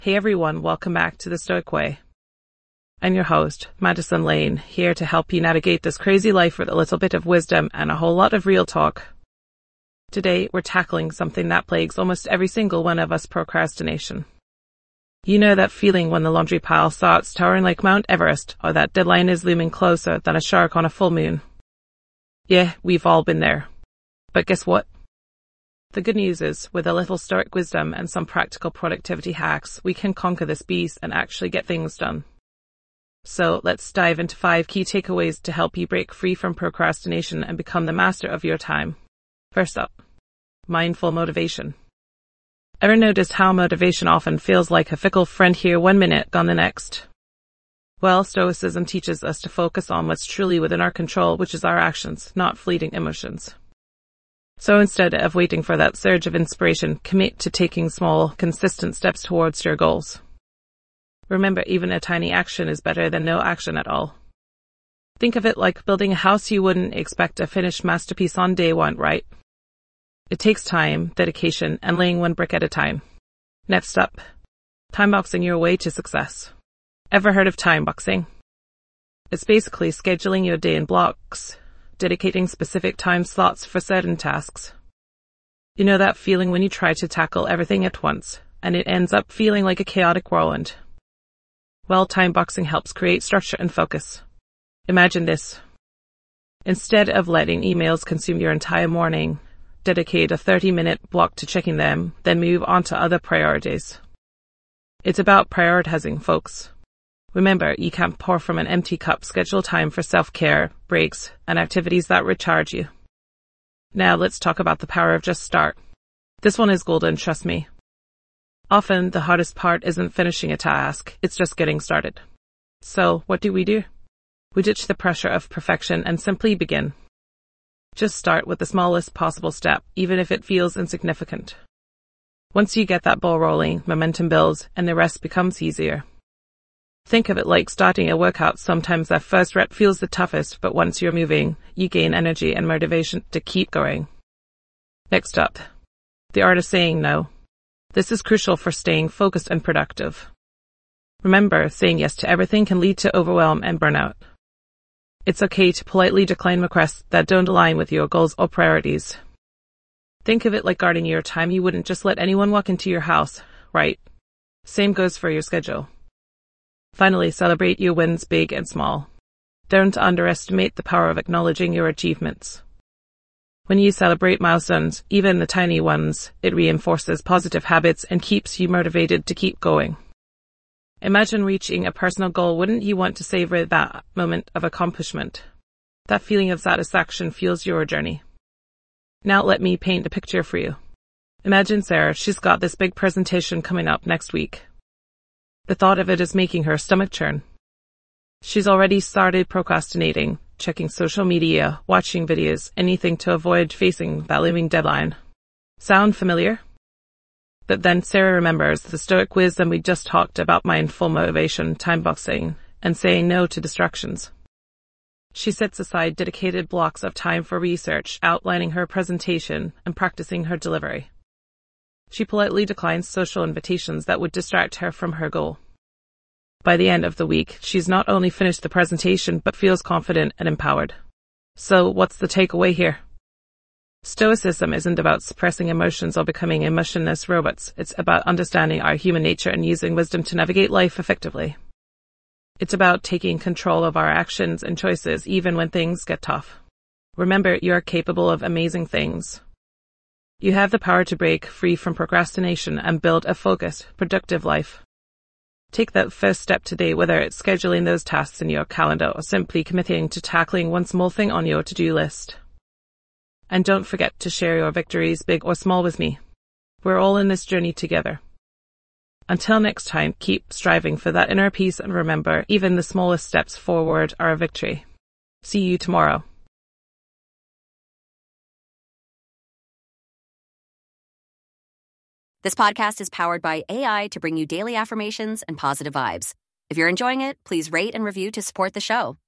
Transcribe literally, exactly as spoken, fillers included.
Hey everyone, welcome back to The Stoic Way. I'm your host, Madison Lane, here to help you navigate this crazy life with a little bit of wisdom and a whole lot of real talk. Today, we're tackling something that plagues almost every single one of us: procrastination. You know that feeling when the laundry pile starts towering like Mount Everest, or that deadline is looming closer than a shark on a full moon? Yeah, we've all been there. But guess what? The good news is, with a little stoic wisdom and some practical productivity hacks, we can conquer this beast and actually get things done. So let's dive into five key takeaways to help you break free from procrastination and become the master of your time. First up, mindful motivation. Ever noticed how motivation often feels like a fickle friend here one minute, gone the next? Well, Stoicism teaches us to focus on what's truly within our control, which is our actions, not fleeting emotions. So instead of waiting for that surge of inspiration, commit to taking small, consistent steps towards your goals. Remember, even a tiny action is better than no action at all. Think of it like building a house. You wouldn't expect a finished masterpiece on day one, right? It takes time, dedication, and laying one brick at a time. Next up, time boxing your way to success. Ever heard of time boxing? It's basically scheduling your day in blocks, dedicating specific time slots for certain tasks. You know that feeling when you try to tackle everything at once, and it ends up feeling like a chaotic whirlwind? Well, time boxing helps create structure and focus. Imagine this. Instead of letting emails consume your entire morning, dedicate a thirty-minute block to checking them, then move on to other priorities. It's about prioritizing, folks. Remember, you can't pour from an empty cup. Schedule time for self-care, breaks, and activities that recharge you. Now let's talk about the power of just start. This one is golden, trust me. Often, the hardest part isn't finishing a task, it's just getting started. So, what do we do? We ditch the pressure of perfection and simply begin. Just start with the smallest possible step, even if it feels insignificant. Once you get that ball rolling, momentum builds, and the rest becomes easier. Think of it like starting a workout. Sometimes that first rep feels the toughest, but once you're moving, you gain energy and motivation to keep going. Next up, the art of saying no. This is crucial for staying focused and productive. Remember, saying yes to everything can lead to overwhelm and burnout. It's okay to politely decline requests that don't align with your goals or priorities. Think of it like guarding your time. You wouldn't just let anyone walk into your house, right? Same goes for your schedule. Finally, celebrate your wins, big and small. Don't underestimate the power of acknowledging your achievements. When you celebrate milestones, even the tiny ones, it reinforces positive habits and keeps you motivated to keep going. Imagine reaching a personal goal. Wouldn't you want to savor that moment of accomplishment? That feeling of satisfaction fuels your journey. Now let me paint a picture for you. Imagine Sarah. She's got this big presentation coming up next week. The thought of it is making her stomach churn. She's already started procrastinating, checking social media, watching videos, anything to avoid facing that looming deadline. Sound familiar? But then Sarah remembers the stoic wisdom we just talked about: mindful motivation, time boxing, and saying no to distractions. She sets aside dedicated blocks of time for research, outlining her presentation, and practicing her delivery. She politely declines social invitations that would distract her from her goal. By the end of the week, she's not only finished the presentation, but feels confident and empowered. So, what's the takeaway here? Stoicism isn't about suppressing emotions or becoming emotionless robots. It's about understanding our human nature and using wisdom to navigate life effectively. It's about taking control of our actions and choices, even when things get tough. Remember, you're capable of amazing things. You have the power to break free from procrastination and build a focused, productive life. Take that first step today, whether it's scheduling those tasks in your calendar or simply committing to tackling one small thing on your to-do list. And don't forget to share your victories, big or small, with me. We're all in this journey together. Until next time, keep striving for that inner peace, and remember, even the smallest steps forward are a victory. See you tomorrow. This podcast is powered by A I to bring you daily affirmations and positive vibes. If you're enjoying it, please rate and review to support the show.